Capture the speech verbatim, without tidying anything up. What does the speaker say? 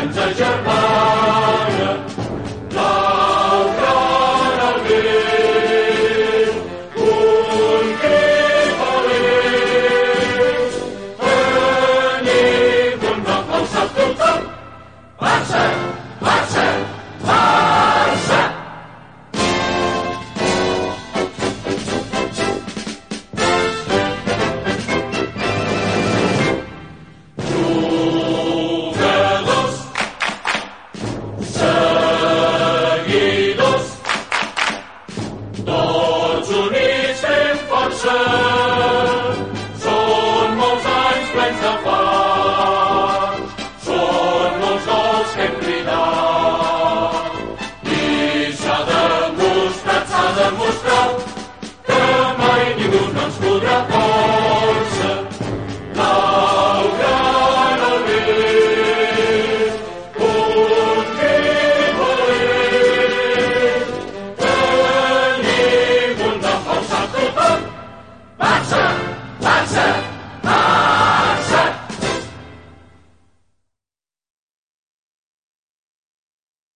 ens agermana, l'altra en el vent, un crit valent. Tenim un nom, el sap tothom, Barça, Barça, Barça! Tots units fem força, són molts anys plens de fart, són molts gols que hem cridat, i s'ha demostrat, s'ha demostrat